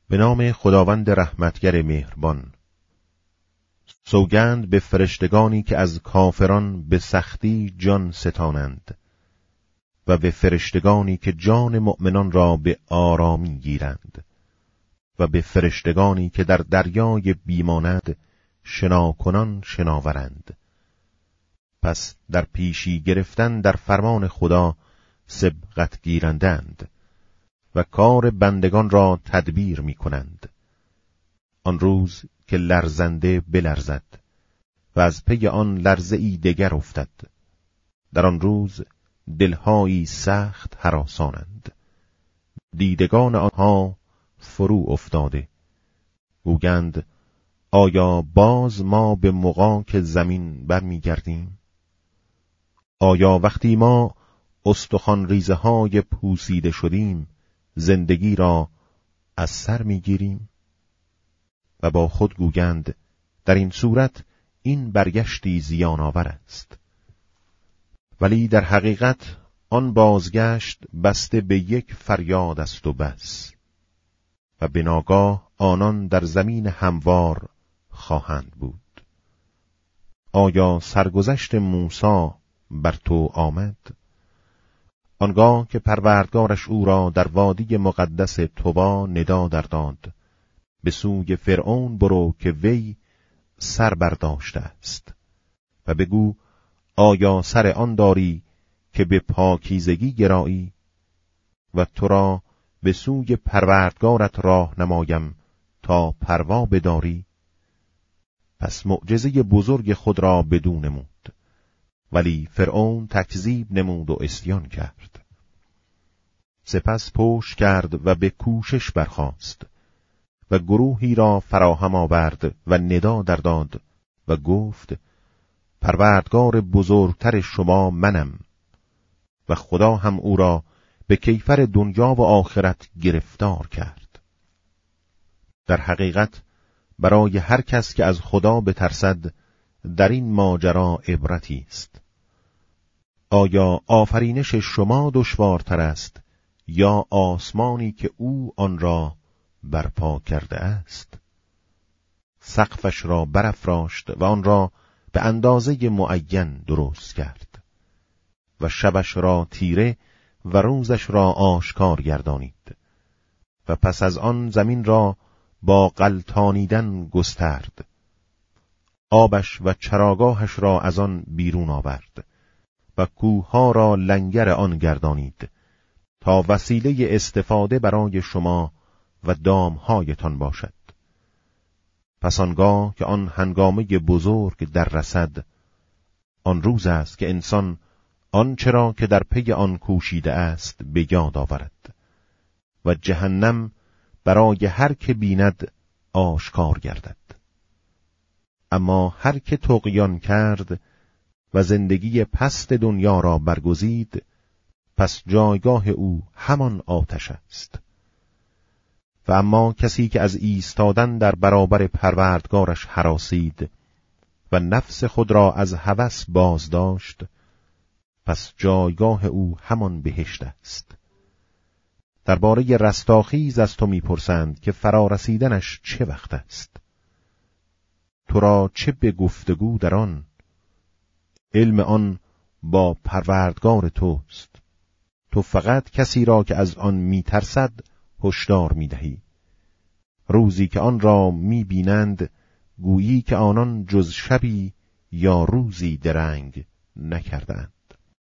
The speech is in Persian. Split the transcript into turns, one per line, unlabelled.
به نام خداوند رحمتگر مهربان. سوگند به فرشتگانی که از کافران به سختی جان ستانند و به فرشتگانی که جان مؤمنان را به آرامی گیرند و به فرشتگانی که در دریای بیماند شناکنان شناورند. پس در پیشی گرفتن در فرمان خدا سبقت گیرندند و کار بندگان را تدبیر می کنند. آن روز که لرزنده بلرزد و از پی آن لرزه‌ای دگر افتد. در آن روز دلهایی سخت هراسانند، دیدگان آنها فرو افتاده. گویند آیا باز ما به مغاک زمین برمیگردیم؟ آیا وقتی ما استخوان ریزه های پوسیده شدیم زندگی را از سر میگیریم؟ و با خود گویند در این صورت این برگشتی زیان آور است. ولی در حقیقت آن بازگشت بسته به یک فریاد است و بس، و به ناگاه آنان در زمین هموار خواهند بود. آیا سرگذشت موسی بر تو آمد؟ آنگاه که پروردگارش او را در وادی مقدس طوبا ندا در داد، به سوی فرعون برو که وی سر برداشته است، و بگو آیا سر آن داری که به پاکیزگی گرایی؟ و تو را به سوی پروردگارت راه نمایم تا پروا بداری. پس معجزه بزرگ خود را بدو نمود، ولی فرعون تکذیب نمود و عصیان کرد. سپس پشت کرد و به کوشش برخاست و گروهی را فراهم آورد و ندا در داد و گفت پروردگار بزرگتر شما منم، و خدا هم او را به کیفر دنیا و آخرت گرفتار کرد. در حقیقت برای هر کس که از خدا بترسد در این ماجرا عبرتی است. آیا آفرینش شما دشوارتر است یا آسمانی که او آن را برپا کرده است؟ سقفش را برافراشت و آن را به اندازه معین درست کرد و شبش را تیره و روزش را آشکار گردانید و پس از آن زمین را با غلتانیدن گسترد. آبش و چراگاهش را از آن بیرون آورد و کوه‌ها را لنگر آن گردانید تا وسیله استفاده برای شما و دامهایتان باشد. پس آنگاه که آن هنگامه بزرگ در رسد، آن روز است که انسان آنچه را که در پی آن کوشیده است به یاد آورد و جهنم برای هر که بیند آشکار گردد. اما هر که طغیان کرد و زندگی پست دنیا را برگزید، پس جایگاه او همان آتش است. و اما کسی که از ایستادن در برابر پروردگارش هراسید و نفس خود را از هوس باز داشت، پس جایگاه او همان بهشت است. درباره رستاخیز از تو میپرسند که فرارسیدنش چه وقت است. تو را چه به گفتگو در آن؟ علم آن با پروردگار توست. تو فقط کسی را که از آن میترسد هشدار میدهی. روزی که آن را میبینند گویی که آنان جز شبی یا روزی درنگ نکردند.